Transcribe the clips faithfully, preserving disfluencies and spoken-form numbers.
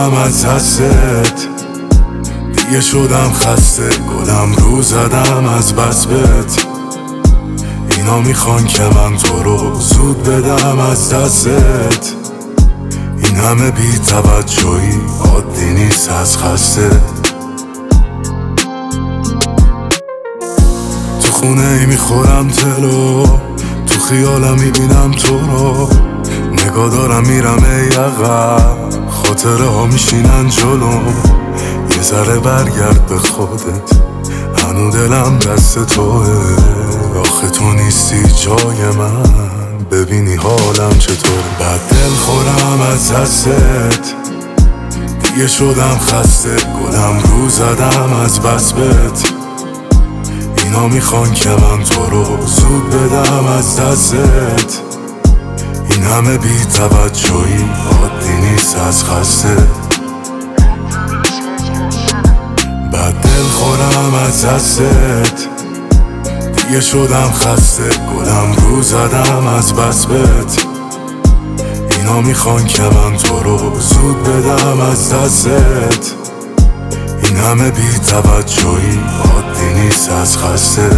خورم از حست، دیگه شدم خسته، گلم رو زدم از بس بهت. اینا میخوان که من تو رو زود بدم از دستت. این همه بی توجهی عادی نیست از خسته. تو خونه ای میخورم تلو، تو خیالم میبینم تو رو، نگاه دارم میرم ای عقب، خاطره ها میشینن جلو. یه ذره برگرد به خودت، هنو دلم دست توه. آخه تو نیستی جای من، ببینی حالم چطور. بعد دل خورم از دستت، دیگه شدم خسته، گلم رو زدم از بس بهت. اینا میخوان که من تو رو زود بدم از دستت. این همه بی توجهی عادی نیست از خسته. بعد دل خورم از دستت، دیگه شدم خسته، گلم رو زدم از بس بهت. اینا میخوان که من تو رو زود بدم از دستت. این همه بی توجهی عادی نیست از خسته.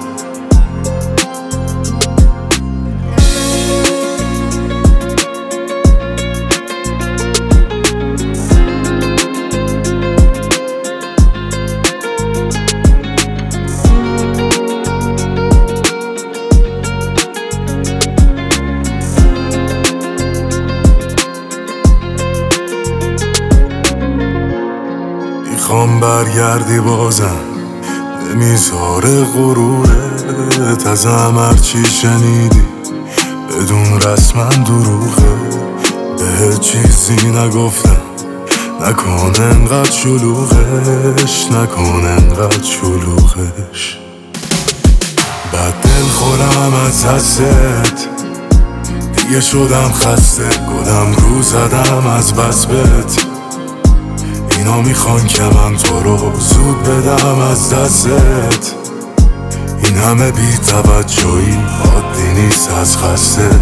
میخوام برگردی بازم، نمیذاره غرورت. ازم هرچی شنیدی بدون رسما دروغه. به چیزی نگفتم، نکن انقدر شلوغش، نکن انقدر شلوغش. بعد دل خورم از حست، دیگه شدم خسته، گلم رو زدم از بس بهت. اینا میخوان که من تو رو زود بدم از دستت. این همه بی توجهی عادی نیست از خسته.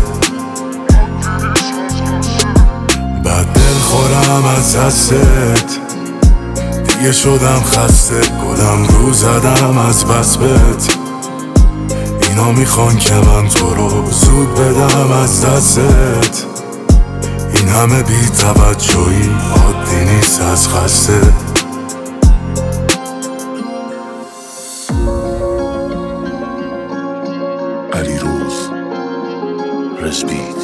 بعد دل خورم از دستت، دیگه شدم خسته، گلم رو زدم از بس بهت. اینا میخوان که من تو رو زود بدم از دستت. این همه بی توجهی عادی نیست از خسته. علیروز رزبی